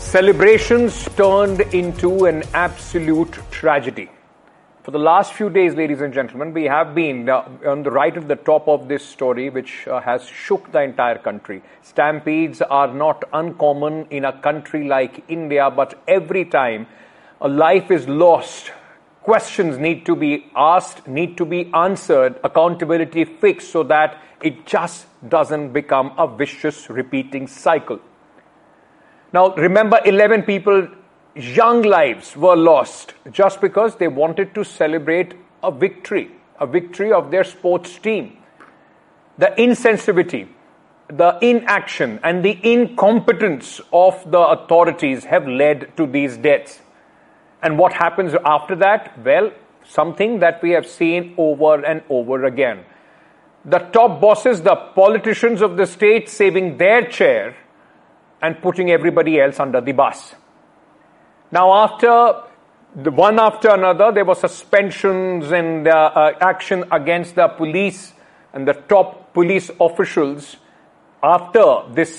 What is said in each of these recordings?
Celebrations turned into an absolute tragedy. For the last few days, ladies and gentlemen, we have been on the right at the top of this story, which has shook the entire country. Stampedes are not uncommon in a country like India, but every time a life is lost, questions need to be asked, need to be answered, accountability fixed so that it just doesn't become a vicious repeating cycle. Now, remember, 11 people, young lives were lost just because they wanted to celebrate a victory of their sports team. The insensitivity, the inaction, and the incompetence of the authorities have led to these deaths. And what happens after that? Well, something that we have seen over and over again. The top bosses, the politicians of the state saving their chair and putting everybody else under the bus. Now, after another, there were suspensions and action against the police and the top police officials. After this,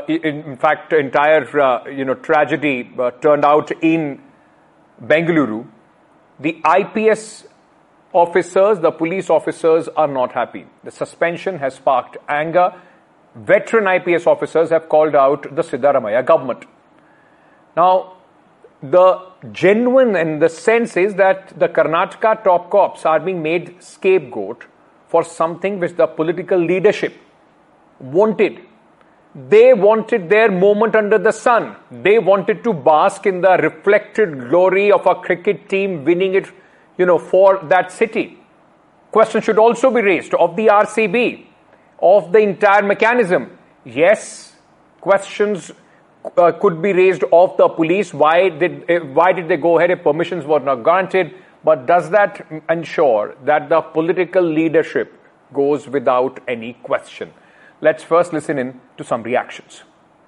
entire tragedy turned out in Bengaluru, the IPS officers, the police officers, are not happy. The suspension has sparked anger. Veteran IPS officers have called out the Siddaramaiah government. Now, the genuine and the sense is that the Karnataka top cops are being made scapegoat for something which the political leadership wanted. They wanted their moment under the sun. They wanted to bask in the reflected glory of a cricket team winning it, for that city. Question should also be raised of the RCB, of the entire mechanism. Yes, questions could be raised of the police. Why did they go ahead if permissions were not granted? But does that ensure that the political leadership goes without any question? Let's first listen in to some reactions.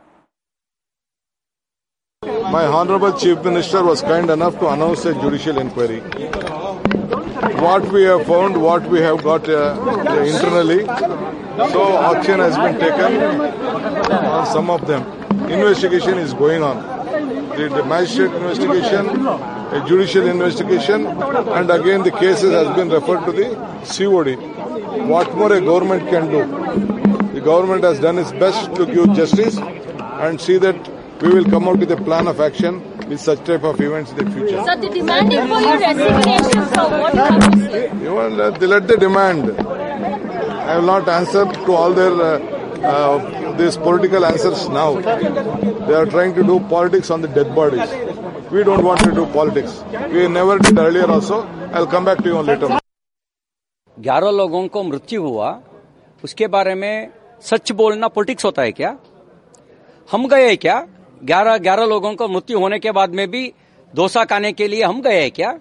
My Honorable Chief Minister was kind enough to announce a judicial inquiry. What we have found, what we have got internally, so action has been taken on some of them. Investigation is going on. The magistrate investigation, a judicial investigation, and again the cases has been referred to the COD. What more a government can do? The government has done its best to give justice and see that we will come out with a plan of action with such type of events in the future. So the demanding for your resignation, so what do you have to say? You want let the demand. I will not answer to all their these political answers now. They are trying to do politics on the dead bodies. We don't want to do politics. We never did earlier also. I'll come back to you on later. 11 लोगों को मृत्यु हुआ, उसके बारे में सच बोलना politics होता है क्या? हम गए क्या? 11 लोगों को मृत्यु होने के बाद में भी डोसा खाने के लिए हम गए क्या?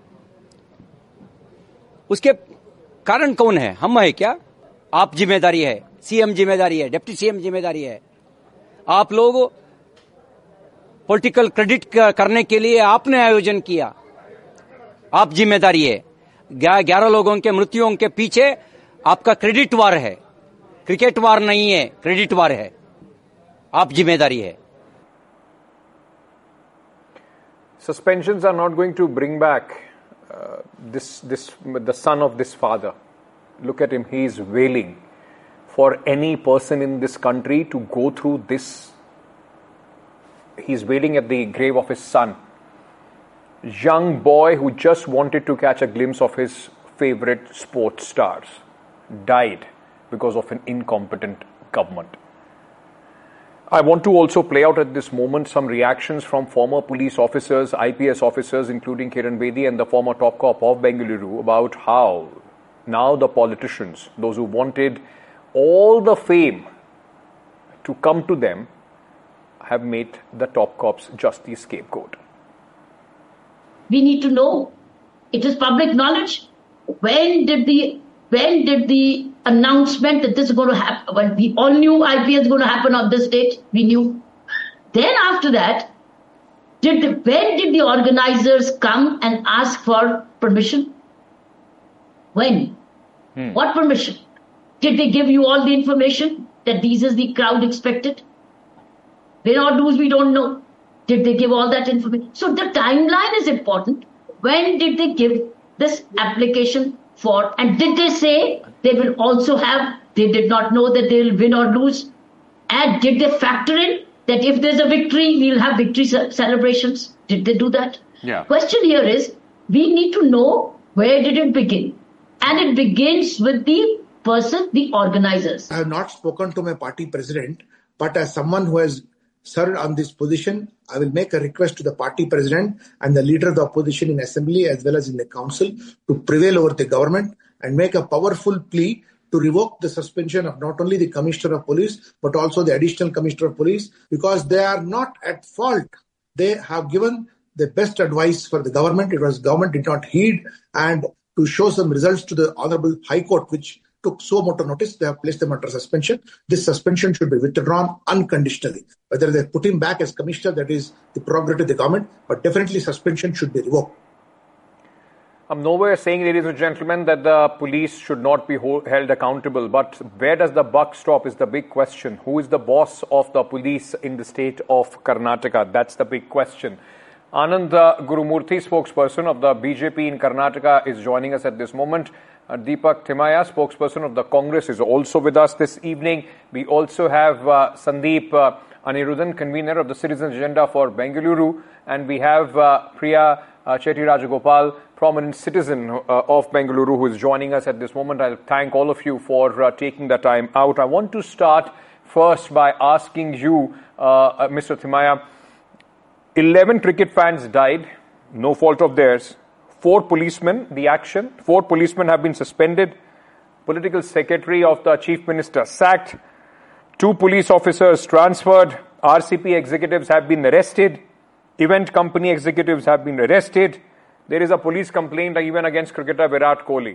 उसके कारण कौन है? हम है क्या? आप जिम्मेदारी है, सीएम जिम्मेदारी है, डिप्टी सीएम जिम्मेदारी है. आप लोग पॉलिटिकल क्रेडिट करने के लिए आपने आयोजन किया, आप जिम्मेदारी है. 11 लोगों के मृत्युओं के पीछे आपका क्रेडिट वार है, क्रिकेट वार नहीं है, क्रेडिट वार है. आप जिम्मेदारी है. Suspensions are not going to bring back the son of this father. Look at him, he is wailing. For any person in this country to go through this, he's wailing at the grave of his son. Young boy who just wanted to catch a glimpse of his favorite sports stars died because of an incompetent government. I want to also play out at this moment some reactions from former police officers, IPS officers, including Kiran Bedi and the former top cop of Bengaluru, about how now the politicians, those who wanted all the fame to come to them, have made the top cops just the scapegoat. We need to know. It is public knowledge. When did the announcement that this is going to happen? Well, we all knew IPL is going to happen on this date. We knew. Then after that, when did the organizers come and ask for permission? When? What permission? Did they give you all the information that this is the crowd expected? Win or lose, we don't know. Did they give all that information? So the timeline is important. When did they give this application for? And did they say they will also have, they did not know that they will win or lose? And did they factor in that if there's a victory, we'll have victory celebrations? Did they do that? Yeah. Question here is, we need to know where did it begin? And it begins with the person, the organizers. I have not spoken to my party president, but as someone who has served on this position, I will make a request to the party president and the leader of the opposition in assembly as well as in the council to prevail over the government and make a powerful plea to revoke the suspension of not only the Commissioner of Police, but also the Additional Commissioner of Police, because they are not at fault. They have given the best advice for the government. It was government did not heed, and to show some results to the Honorable High Court, which took so much notice, they have placed them under suspension. This suspension should be withdrawn unconditionally. Whether they put him back as commissioner, that is the prerogative of the government, but definitely suspension should be revoked. I'm nowhere saying, ladies and gentlemen, that the police should not be held accountable. But where does the buck stop is the big question. Who is the boss of the police in the state of Karnataka? That's the big question. Anand Gurumurthy, spokesperson of the BJP in Karnataka, is joining us at this moment. Deepak Thimaya, spokesperson of the Congress, is also with us this evening. We also have Sandeep Anirudhan, convener of the Citizens Agenda for Bengaluru. And we have Priya Chetty Rajagopal, prominent citizen of Bengaluru, who is joining us at this moment. I'll thank all of you for taking the time out. I want to start first by asking you, Mr. Thimaya, 11 cricket fans died, no fault of theirs. 4 policemen, the action. 4 policemen have been suspended. Political secretary of the chief minister sacked. 2 police officers transferred. RCP executives have been arrested. Event company executives have been arrested. There is a police complaint even against cricketer Virat Kohli.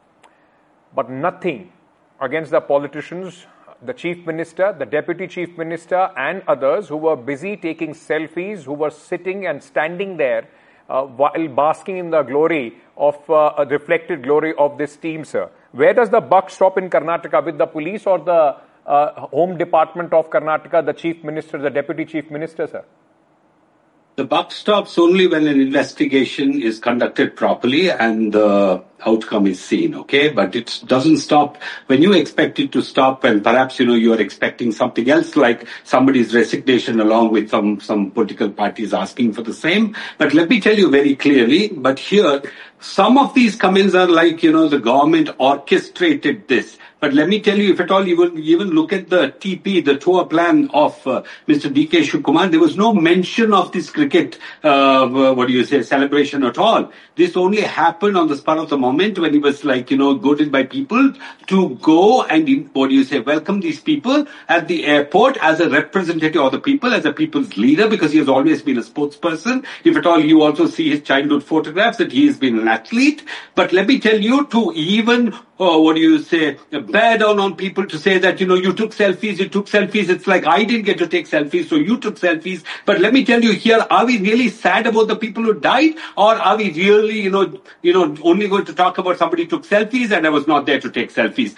But nothing against the politicians, the chief minister, the deputy chief minister and others who were busy taking selfies, who were sitting and standing there while basking in the glory of a reflected glory of this team, sir. Where does the buck stop in Karnataka, with the police or the Home Department of Karnataka, the chief minister, the deputy chief minister, sir? The buck stops only when an investigation is conducted properly and the outcome is seen, okay? But it doesn't stop when you expect it to stop, and perhaps, you are expecting something else, like somebody's resignation along with some political parties asking for the same. But let me tell you very clearly, but here, some of these comments are like, the government orchestrated this. But let me tell you, if at all you will even look at the TP, the tour plan of Mr. D.K. Shivkumar, there was no mention of this cricket, celebration at all. This only happened on the spur of the moment when he was goaded by people to go and, welcome these people at the airport as a representative of the people, as a people's leader, because he has always been a spokesperson. If at all you also see his childhood photographs, that he has been an athlete. But let me tell you, to even bear down on people to say that, you took selfies. It's like I didn't get to take selfies, so you took selfies. But let me tell you here, are we really sad about the people who died? Or are we really, only going to talk about somebody who took selfies and I was not there to take selfies?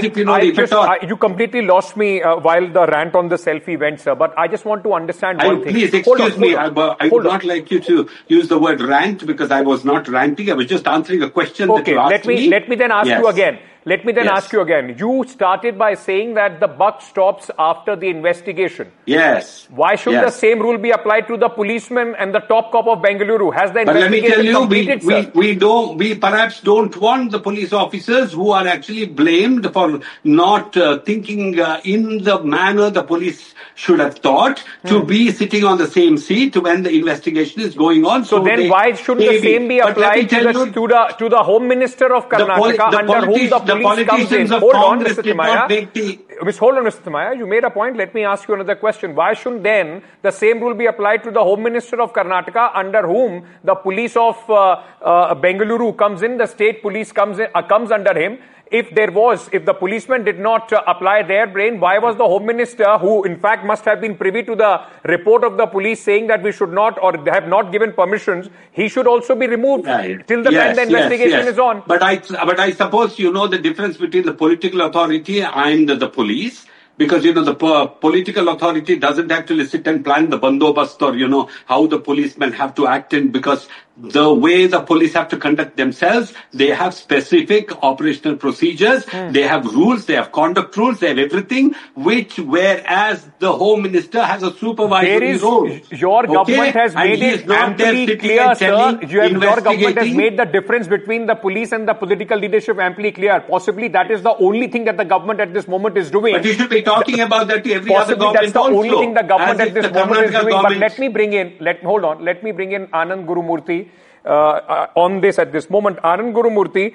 You completely lost me while the rant on the selfie went, sir. But I just want to understand one thing. Please excuse me. I would not like you to use the word rant, because I was not ranting. I was just answering a question that you asked me. Let me then ask you again. Ask you again. You started by saying that the buck stops after the investigation. Yes. Why should the same rule be applied to the policeman and the top cop of Bengaluru? Has the investigation completed, sir? We perhaps don't want the police officers who are actually blamed for not thinking in the manner the police should have thought to be sitting on the same seat when the investigation is going on. So then why shouldn't the same be applied to the Home Minister of Karnataka, under whom the police comes in? Hold on, Mr. Thimaya. You made a point. Let me ask you another question. Why shouldn't then the same rule be applied to the Home Minister of Karnataka, under whom the police of Bengaluru comes in, the state police comes under him? If the policeman did not apply their brain, why was the Home Minister, who in fact must have been privy to the report of the police saying that we should not, or have not given permissions, he should also be removed till the time the investigation is on? But I suppose you know the difference between the political authority and the police. because, the political authority doesn't actually sit and plan the bandobast or, how the policemen have to act in, because the way the police have to conduct themselves, they have specific operational procedures, they have rules, they have conduct rules, they have everything, whereas the Home Minister has a supervisory role. Your government has made it amply clear, sir. Your government has made the difference between the police and the political leadership amply clear. Possibly that is the only thing that the government at this moment is doing. But you should be talking about that to every other government. That's the also, only thing the government at this moment is doing. Government. But let me bring in Anand Gurumurthy on this at this moment. Anand Gurumurthy,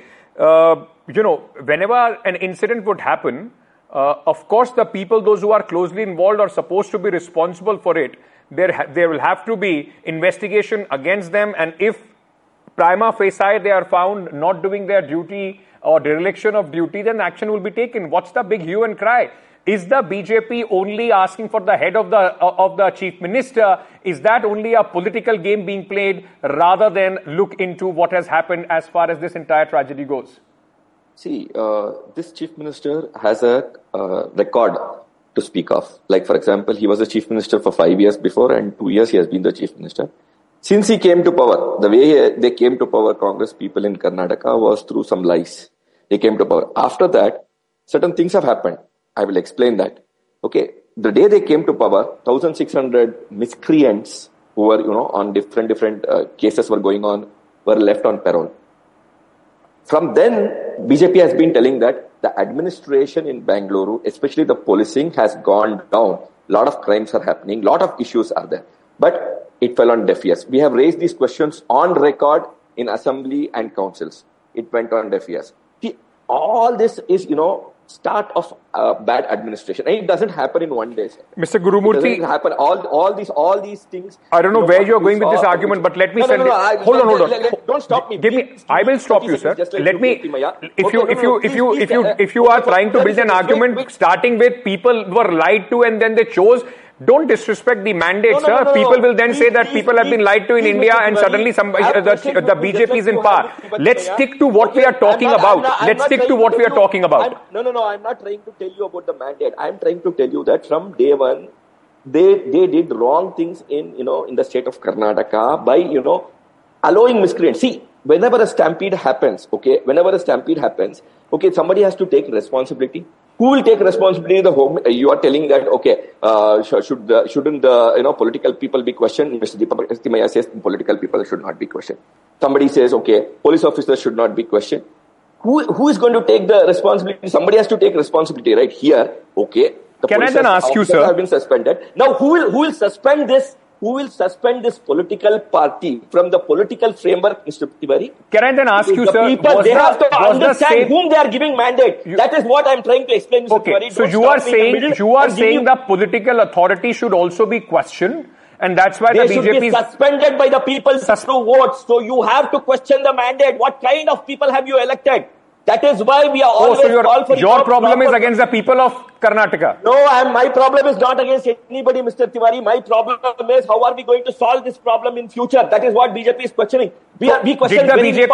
whenever an incident would happen, of course the people, those who are closely involved, are supposed to be responsible for it. There will have to be investigation against them, and if prima facie they are found not doing their duty or dereliction of duty, then action will be taken. What's the big hue and cry? Is the BJP only asking for the head of the chief minister? Is that only a political game being played rather than look into what has happened as far as this entire tragedy goes? See, this chief minister has a record to speak of. Like, for example, he was the chief minister for 5 years before, and 2 years he has been the chief minister. Since he came to power, the way they came to power, Congress people in Karnataka, was through some lies. They came to power. After that, certain things have happened. I will explain that. Okay, the day they came to power, 1,600 miscreants who were, on different cases were going on, were left on parole. From then, BJP has been telling that the administration in Bangalore, especially the policing, has gone down. A lot of crimes are happening, a lot of issues are there. But it fell on deaf ears. We have raised these questions on record in assembly and councils. It went on deaf ears. See, all this is, start of bad administration. And it doesn't happen in one day. Mr. Gurumurthy, it doesn't happen. All these things. I don't know where you're going with this argument, but let me Hold on. Don't stop me. I will stop you, sir. Let me. If you are trying to build an argument starting with people were lied to and then they chose, don't disrespect the mandate, sir. People will then say that people have been lied to in India and suddenly the BJP is in power. Let's stick to what we are talking about. Let's stick to what we are talking about. No. I'm not trying to tell you about the mandate. I'm trying to tell you that from day one, they did wrong things in the state of Karnataka by, allowing miscreants. See, whenever a stampede happens, somebody has to take responsibility. Who will take responsibility? The home. You are telling that, shouldn't the political people be questioned? Mr. Deepak Timaya says political people should not be questioned. Somebody says, police officers should not be questioned. Who is going to take the responsibility? Somebody has to take responsibility right here. The Can I then ask you, sir? Have been suspended. Now, who will suspend this? Who will suspend this political party from the political framework, Mr. Tiwari? Can I then ask you, sir? People, they have to understand whom they are giving mandate. That is what I am trying to explain, Mr. Tiwari. So you are saying the political authority should also be questioned, and that's why the BJP should be suspended by the people through votes. So you have to question the mandate. What kind of people have you elected? That is why we are always call for your problem is against the people of Karnataka. No, my problem is not against anybody, Mr. Tiwari. My problem is how are we going to solve this problem in future? That is what BJP is questioning. We question did the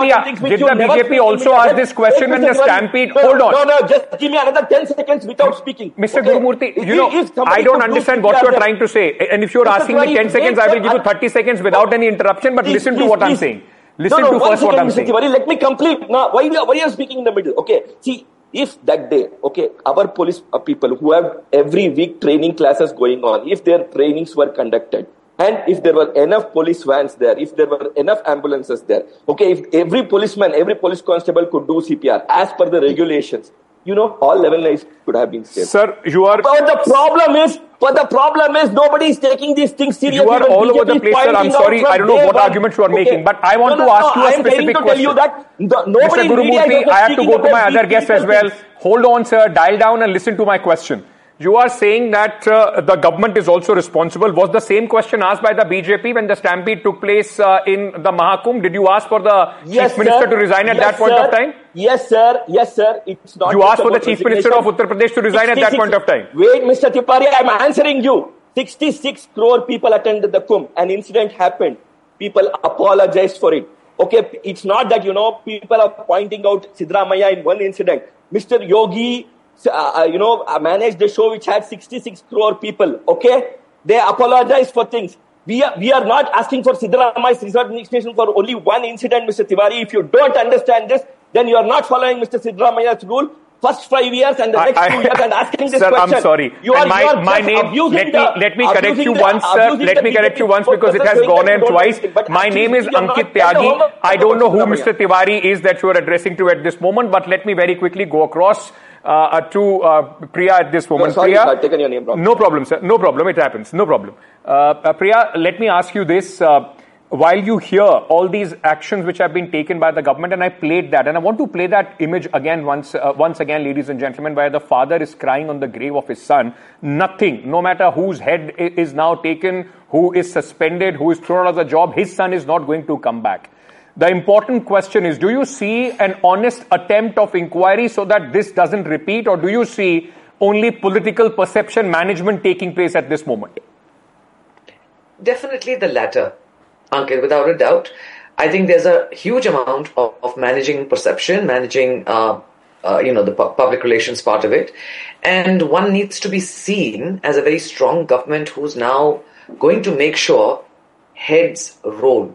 BJP also ask this question when the stampede? Hold on. No, just give me another 10 seconds without speaking. Mr. Gurumurthy, I don't understand what you are trying to say. And if you are asking me 10 seconds, I will give you 30 seconds without any interruption, but listen to what I'm saying. Listen to first what I'm saying. Tiwari, let me complete. Now, why are you speaking in the middle? See, if that day, our police people who have every week training classes going on, if their trainings were conducted, and if there were enough police vans there, if there were enough ambulances there, if every policeman, every police constable could do CPR as per the regulations, all 11 lives could have been saved. Sir, you are... But the problem is nobody is taking these things seriously. You are all over the place, sir. I'm sorry. I don't know what arguments you are making, but I want to ask you a specific question. Mr. Gurumurthy, I have to go to my other guest as well. Hold on, sir. Dial down and listen to my question. You are saying that the government is also responsible. Was the same question asked by the BJP when the stampede took place in the Mahakumbh? Did you ask for the Chief Minister to resign at that point of time? Yes, sir. It's not. You asked for the Chief Minister of Uttar Pradesh to resign at that point of time? Wait, Mr. Tiwari, I'm answering you. 66 crore people attended the Kumbh. An incident happened. People apologized for it. It's not that, people are pointing out Siddaramaiah in one incident. Mr. Yogi managed a show which had 66 crore people. Okay, they apologize for things. We are not asking for Siddaramaia's resignation for only one incident, Mr. Tiwari. If you don't understand this, then you are not following Mr. Siddaramaia's rule. First 5 years and the next 2 years and asking this sir, question. I'm sorry. Let me correct you once, sir. Let me correct you once because it has gone in twice. My name is Ankit Tyagi. I don't know who Mr. Tiwari is that you are addressing to at this moment, but let me very quickly go across to Priya at this moment. Sorry, Priya, I've taken your name wrong. No problem, sir. No problem. It happens. No problem. Priya, let me ask you this. While you hear all these actions which have been taken by the government, and I played that, and I want to play that image again once again, ladies and gentlemen, where the father is crying on the grave of his son. Nothing, no matter whose head is now taken, who is suspended, who is thrown out of the job, his son is not going to come back. The important question is, do you see an honest attempt of inquiry so that this doesn't repeat, or do you see only political perception management taking place at this moment? Definitely the latter, Ankit, without a doubt. I think there's a huge amount of managing perception, managing, the public relations part of it. And one needs to be seen as a very strong government who's now going to make sure heads roll.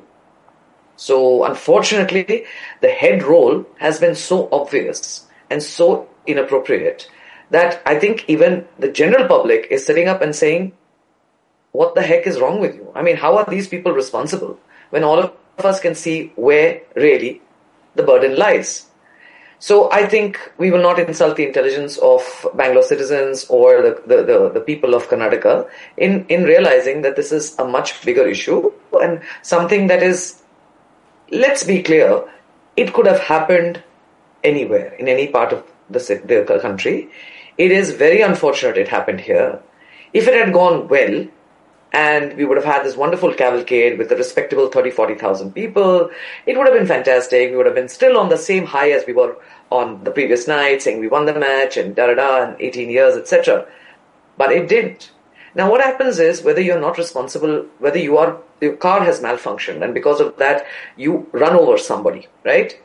So unfortunately, the head roll has been so obvious and so inappropriate that I think even the general public is sitting up and saying, what the heck is wrong with you? I mean, how are these people responsible when all of us can see where really the burden lies? So I think we will not insult the intelligence of Bangalore citizens or the people of Karnataka in realizing that this is a much bigger issue and something that is, let's be clear, it could have happened anywhere, in any part of the country. It is very unfortunate it happened here. If it had gone well, and we would have had this wonderful cavalcade with a respectable 30,000-40,000 people, it would have been fantastic. We would have been still on the same high as we were on the previous night, saying we won the match and and 18 years, etc. But it didn't. Now what happens is, whether you're not responsible, whether your car has malfunctioned and because of that you run over somebody, right?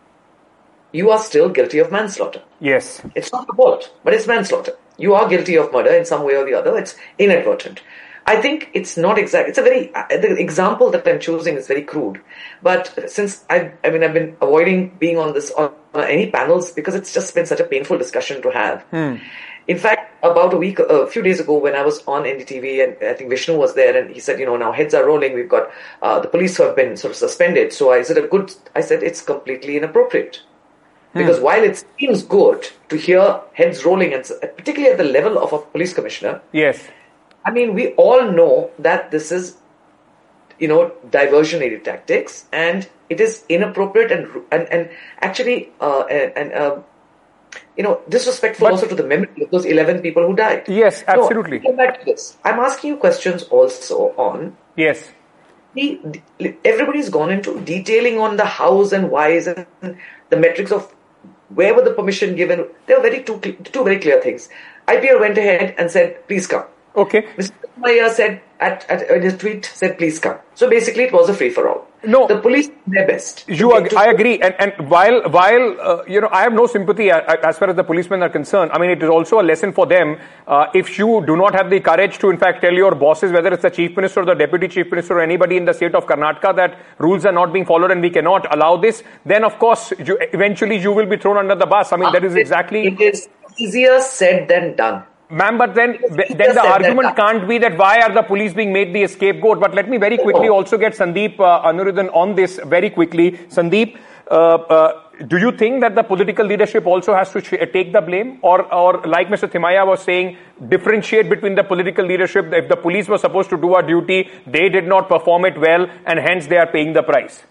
You are still guilty of manslaughter. Yes. It's not a fault, but it's manslaughter. You are guilty of murder in some way or the other. It's inadvertent. I think it's not exact. It's the example that I'm choosing is very crude. But since I've been avoiding being on any panels because it's just been such a painful discussion to have. In fact, about a few days ago when I was on NDTV and I think Vishnu was there and he said, now heads are rolling. We've got the police who have been sort of suspended. So I said it's completely inappropriate. Because while it seems good to hear heads rolling, and particularly at the level of a police commissioner. Yes. I mean, we all know that this is, diversionary tactics, and it is inappropriate and actually disrespectful also to the memory of those 11 people who died. Yes, absolutely. Go back to this. I'm asking you questions also on. Yes. Everybody's gone into detailing on the hows and whys and the metrics of where were the permission given. There were two very clear things. IPL went ahead and said, please come. Okay. Mr. Maya said in his tweet said, please come. So basically it was a free-for-all. No. The police did their best. I agree. And while I have no sympathy as far as the policemen are concerned, I mean, it is also a lesson for them. If you do not have the courage to, in fact, tell your bosses, whether it's the chief minister or the deputy chief minister or anybody in the state of Karnataka, that rules are not being followed and we cannot allow this, then of course, eventually you will be thrown under the bus. I mean, that is exactly... It is easier said than done. Ma'am, but then the argument can't be that why are the police being made the scapegoat? But let me very quickly also get Sandeep Anuruddhan on this very quickly. Sandeep, do you think that the political leadership also has to take the blame? Or like Mr. Thimaiya was saying, differentiate between the political leadership? If the police were supposed to do a duty, they did not perform it well and hence they are paying the price.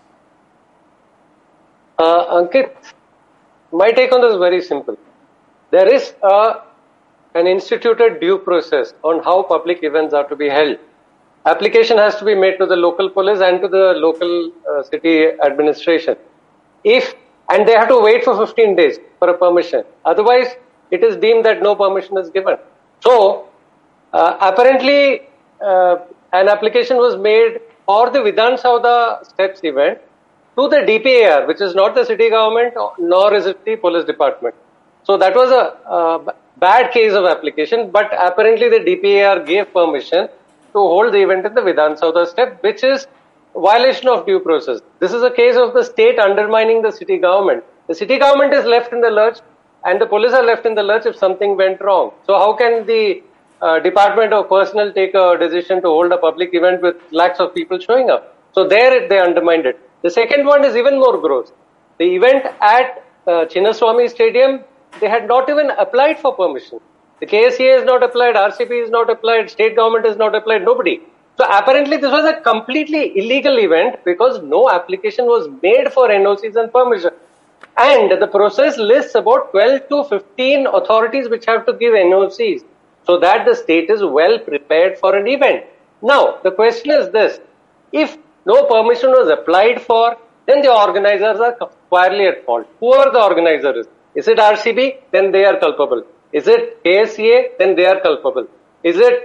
Ankit, my take on this is very simple. There is an instituted due process on how public events are to be held. Application has to be made to the local police and to the local city administration. And they have to wait for 15 days for a permission. Otherwise, it is deemed that no permission is given. So, apparently, an application was made for the Vidhan Saudha Steps event to the DPAR, which is not the city government, nor is it the police department. So that was a bad case of application, but apparently the DPAR gave permission to hold the event in the Vidhan Saudha step, which is violation of due process. This is a case of the state undermining the city government. The city government is left in the lurch and the police are left in the lurch if something went wrong. So how can the Department of Personnel take a decision to hold a public event with lakhs of people showing up? So there they undermined it. The second one is even more gross. The event at Chinnaswamy Stadium, they had not even applied for permission. The KSCA is not applied, RCP is not applied, state government is not applied, nobody. So apparently this was a completely illegal event because no application was made for NOCs and permission. And the process lists about 12 to 15 authorities which have to give NOCs so that the state is well prepared for an event. Now, the question is this. If no permission was applied for, then the organizers are squarely at fault. Whoever the organizer is. Is it RCB? Then they are culpable. Is it KSCA? Then they are culpable. Is it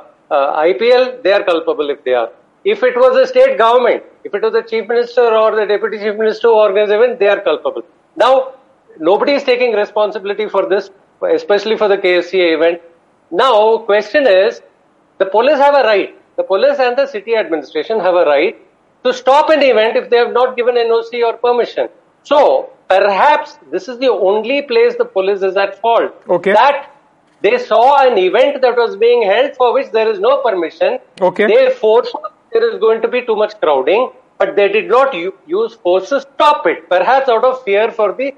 IPL? They are culpable if they are. If it was a state government, if it was the chief minister or the deputy chief minister who organized the event, they are culpable. Now, nobody is taking responsibility for this, especially for the KSCA event. Now, question is, the police have a right. The police and the city administration have a right to stop an event if they have not given NOC or permission. So, perhaps this is the only place the police is at fault. Okay. That they saw an event that was being held for which there is no permission. Okay. They forced there is going to be too much crowding, but they did not use force to stop it. Perhaps out of fear for the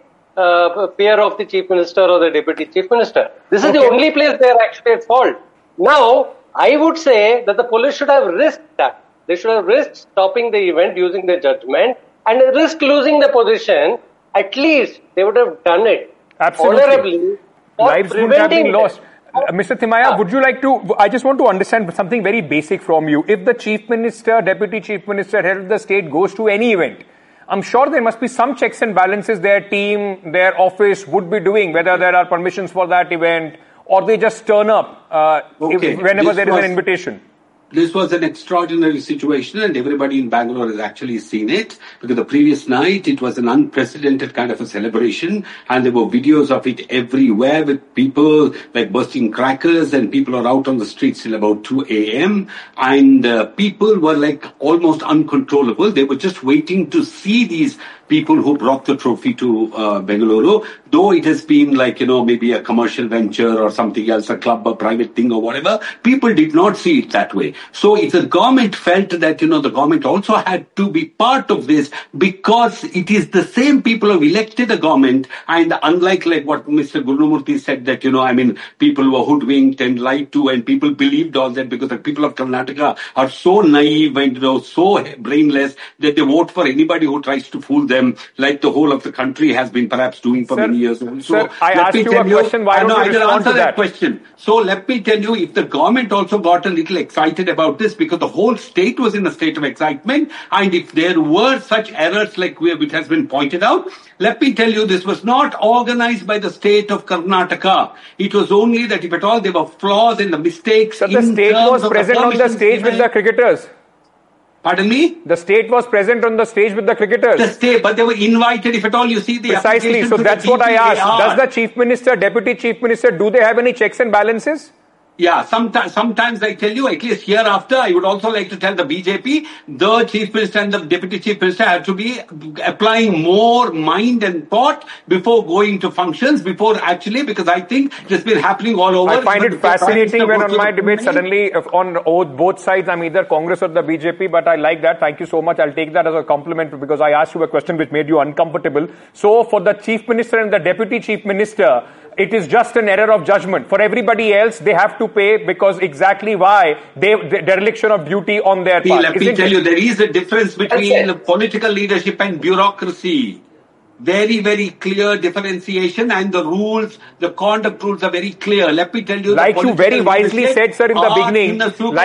fear of the chief minister or the deputy chief minister. This is the only place they are actually at fault. Now, I would say that the police should have risked that. They should have risked stopping the event using their judgment and risk losing the position. At least they would have done it honorably. Lives wouldn't have been lost. Mr. Timaya, would you like to, I just want to understand something very basic from you. If the chief minister, deputy chief minister, head of the state goes to any event, I'm sure there must be some checks and balances their team, their office would be doing, whether there are permissions for that event or they just turn up whenever there is an invitation. This was an extraordinary situation and everybody in Bangalore has actually seen it because the previous night it was an unprecedented kind of a celebration and there were videos of it everywhere with people like bursting crackers and people are out on the streets till about 2 a.m. and people were like almost uncontrollable. They were just waiting to see these people who brought the trophy to Bengaluru, though it has been like, maybe a commercial venture or something else, a club, a private thing or whatever, people did not see it that way. So if the government felt that, the government also had to be part of this because it is the same people who have elected the government and unlike like what Mr. Gurumurthy said that, people were hoodwinked and lied to and people believed all that because the people of Karnataka are so naive and, so brainless that they vote for anybody who tries to fool them like the whole of the country has been perhaps doing for many years also. Sir, I asked you a question, why don't you respond to that question? So let me tell you, if the government also got a little excited about this because the whole state was in a state of excitement and if there were such errors like which has been pointed out, let me tell you this was not organized by the state of Karnataka. It was only that if at all there were flaws in the mistakes. So the state was present on the stage with the cricketers. Pardon me? The state was present on the stage with the cricketers. The state, but they were invited. If at all you see the precisely. So that's what I asked. Does the chief minister, deputy chief minister, do they have any checks and balances? Yeah, sometimes I tell you, at least hereafter, I would also like to tell the BJP, the chief minister and the deputy chief minister have to be applying more mind and thought before going to functions, because I think it's been happening all over. I find it fascinating when on my debate suddenly on both sides I'm either Congress or the BJP, but I like that. Thank you so much. I'll take that as a compliment because I asked you a question which made you uncomfortable. So for the chief minister and the deputy chief minister, it is just an error of judgment. For everybody else, they have to pay because exactly why the dereliction of duty on their part. Let me tell you, there is a difference between political leadership and bureaucracy. Very, very clear differentiation and the rules, the conduct rules are very clear. Let me tell you. Like you very wisely said, sir, in the beginning,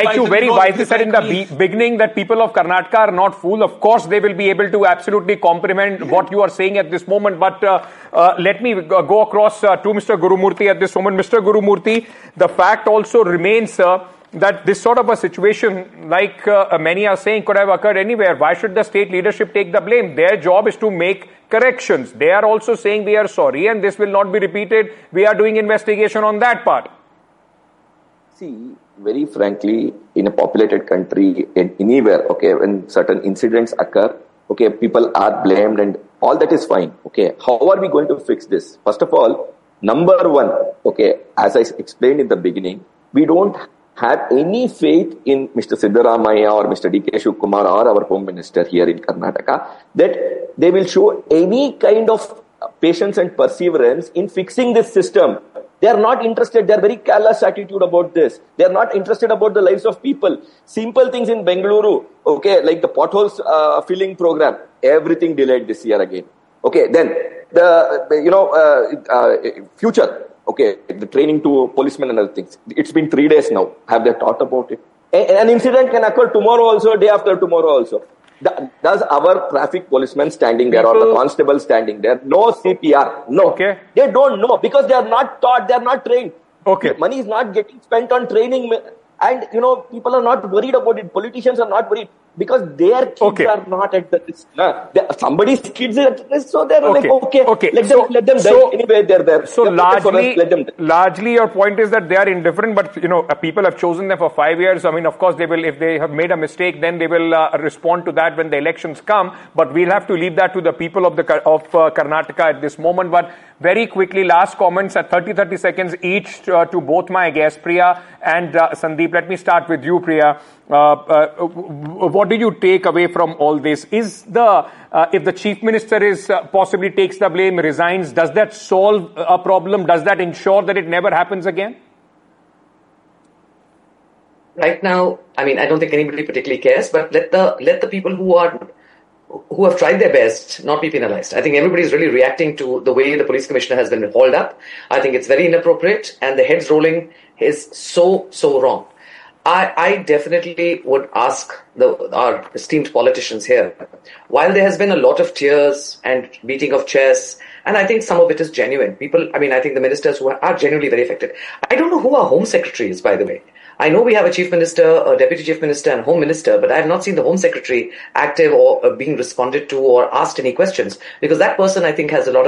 that people of Karnataka are not fool. Of course, they will be able to absolutely comprehend what you are saying at this moment. But let me go across to Mr. Gurumurthy at this moment. Mr. Gurumurthy, the fact also remains, that this sort of a situation, like many are saying, could have occurred anywhere. Why should the state leadership take the blame? Their job is to make corrections. They are also saying we are sorry and this will not be repeated. We are doing investigation on that part. See, very frankly, in a populated country, anywhere, okay, when certain incidents occur, okay, people are blamed and all that is fine. Okay, how are we going to fix this? First of all, number one, okay, as I explained in the beginning, we don't have any faith in Mr. Siddaramaiah or Mr. D.K. Shivkumar or our Home Minister here in Karnataka that they will show any kind of patience and perseverance in fixing this system. They are not interested. They are very callous attitude about this. They are not interested about the lives of people. Simple things in Bengaluru, okay, like the potholes filling program, everything delayed this year again. Okay, then future. Okay, the training to policemen and other things. It's been 3 days now. Have they thought about it? An incident can occur tomorrow also, day after tomorrow also. Does our traffic policeman standing there or the constable standing there know CPR? No. Okay. They don't know because they are not taught, they are not trained. Okay. Money is not getting spent on training. And, people are not worried about it. Politicians are not worried because their kids are not at the risk. Somebody's kids are at risk, so they're like, okay, let them die. Anyway, they're there. So largely your point is that they are indifferent, but, people have chosen them for 5 years. I mean, of course, they will, if they have made a mistake, then they will respond to that when the elections come. But we'll have to leave that to the people of Karnataka at this moment. But very quickly, last comments at 30 seconds each to both my guests, Priya and Sandeep. Let me start with you, Priya. What do you take away from all this? Is if the chief minister possibly takes the blame, resigns, does that solve a problem? Does that ensure that it never happens again? Right now, I mean, I don't think anybody particularly cares, but let the people who have tried their best not be penalized. I think everybody is really reacting to the way the police commissioner has been hauled up. I think it's very inappropriate, and the heads rolling is so wrong. I definitely would ask our esteemed politicians here, while there has been a lot of tears and beating of chests, and I think some of it is genuine. I think the ministers who are genuinely very affected. I don't know who our Home Secretary is, by the way. I know we have a Chief Minister, a Deputy Chief Minister and Home Minister, but I have not seen the Home Secretary active or being responded to or asked any questions, because that person, I think, has a lot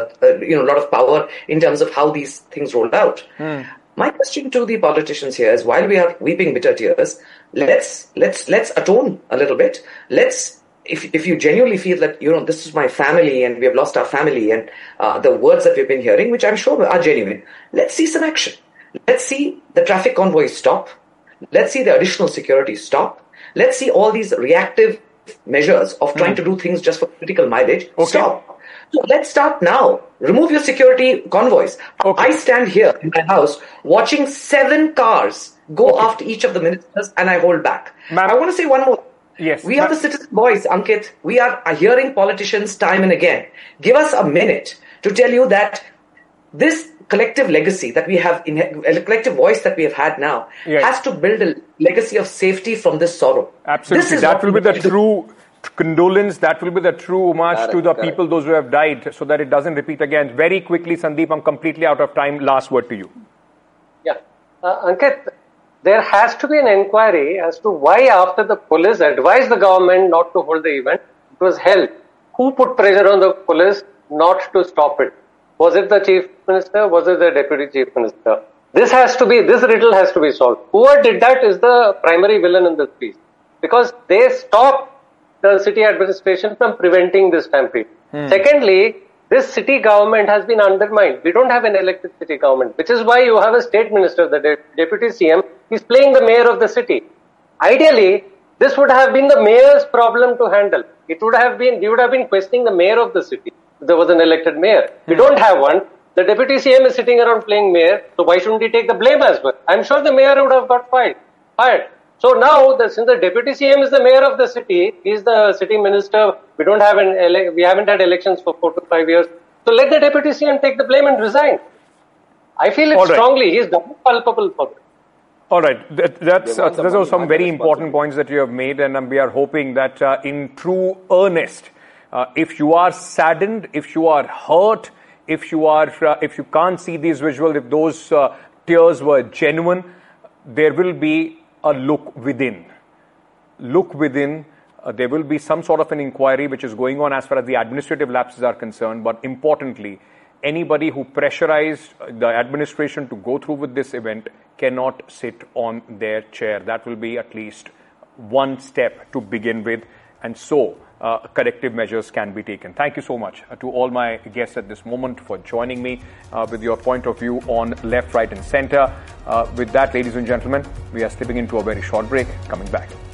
of power in terms of how these things rolled out. My question to the politicians here is, while we are weeping bitter tears, let's atone a little bit. If you genuinely feel that, this is my family and we have lost our family and the words that we've been hearing, which I'm sure are genuine, let's see some action. Let's see the traffic convoys stop. Let's see the additional security stop. Let's see all these reactive measures of trying to do things just for political mileage stop. So let's start now. Remove your security convoys. Okay. I stand here in my house watching 7 cars go after each of the ministers, and I hold back. I want to say one more. Yes. We are the citizen voice, Ankit. We are hearing politicians time and again. Give us a minute to tell you that this collective legacy that we have, a collective voice that we have had now, has to build a legacy of safety from this sorrow. Absolutely. That will be the true condolence, that will be the true homage to the people, those who have died, so that it doesn't repeat again. Very quickly, Sandeep, I'm completely out of time. Last word to you. Yeah. Ankit, there has to be an inquiry as to why, after the police advised the government not to hold the event, it was held. Who put pressure on the police not to stop it? Was it the Chief Minister? Was it the Deputy Chief Minister? This riddle has to be solved. Whoever did that is the primary villain in this piece, because they stopped the city administration from preventing this stampede. Secondly, this city government has been undermined. We don't have an elected city government, which is why you have a state minister, the deputy CM, he's playing the mayor of the city. Ideally, this would have been the mayor's problem to handle. We would have been questioning the mayor of the city if there was an elected mayor. We don't have one. The deputy CM is sitting around playing mayor, so why shouldn't he take the blame as well? I'm sure the mayor would have got fired. So now, since the deputy CM is the mayor of the city, he's the city minister, we haven't had elections for 4 to 5 years. So let the deputy CM take the blame and resign. I feel it strongly. He's double culpable for it. All right. Those are some very important points that you have made, and we are hoping that in true earnest, if you are saddened, if you are hurt, if you can't see these visuals, if those tears were genuine, there will be a look within. Look within. There will be some sort of an inquiry which is going on as far as the administrative lapses are concerned. But importantly, anybody who pressurized the administration to go through with this event cannot sit on their chair. That will be at least one step to begin with. And so corrective measures can be taken. Thank you so much to all my guests at this moment for joining me with your point of view on left, right and center. With that, ladies and gentlemen, we are slipping into a very short break. Coming back.